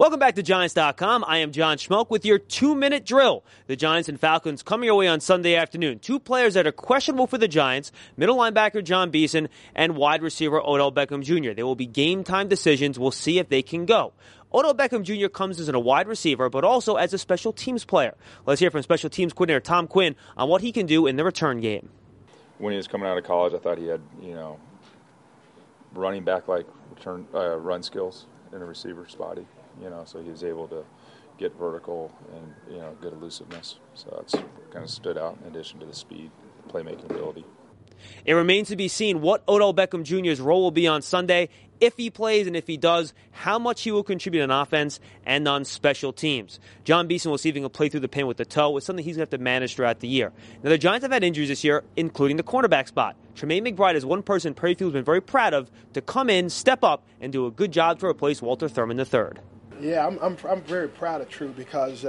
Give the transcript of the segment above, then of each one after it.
Welcome back to Giants.com. I am John Schmelk with your 2-minute drill. The Giants and Falcons coming your way on Sunday afternoon. Two players that are questionable for the Giants, middle linebacker John Beeson and wide receiver Odell Beckham Jr. They will be game-time decisions. We'll see if they can go. Odell Beckham Jr. comes as a wide receiver, but also as a special teams player. Let's hear from special teams coordinator Tom Quinn on what he can do in the return game. When he was coming out of college, I thought he had, running back like run skills in a receiver's body. So he was able to get vertical and, good elusiveness. So that's kind of stood out in addition to the speed, playmaking ability. It remains to be seen what Odell Beckham Jr.'s role will be on Sunday, if he plays, and if he does, how much he will contribute on offense and on special teams. John Beeson will see if he can play through the pin with the toe. It's something he's going to have to manage throughout the year. Now, the Giants have had injuries this year, including the cornerback spot. Tremaine McBride is one person Perry Field's been very proud of to come in, step up, and do a good job to replace Walter Thurman III. Yeah, I'm very proud of True because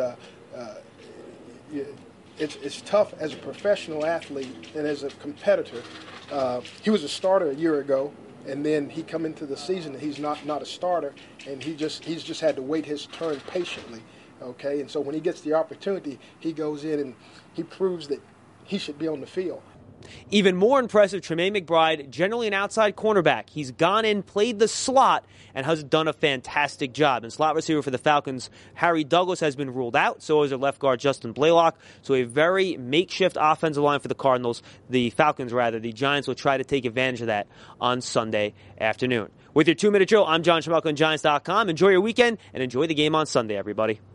it's tough as a professional athlete and as a competitor. He was a starter a year ago, and then he come into the season and he's not a starter, and he's just had to wait his turn patiently. Okay, and so when he gets the opportunity, he goes in and he proves that he should be on the field. Even more impressive, Tremaine McBride, generally an outside cornerback. He's gone in, played the slot, and has done a fantastic job. And slot receiver for the Falcons, Harry Douglas, has been ruled out. So is their left guard, Justin Blaylock. So a very makeshift offensive line for the the Falcons. The Giants will try to take advantage of that on Sunday afternoon. With your 2-minute drill, I'm John Schmelk on Giants.com. Enjoy your weekend and enjoy the game on Sunday, everybody.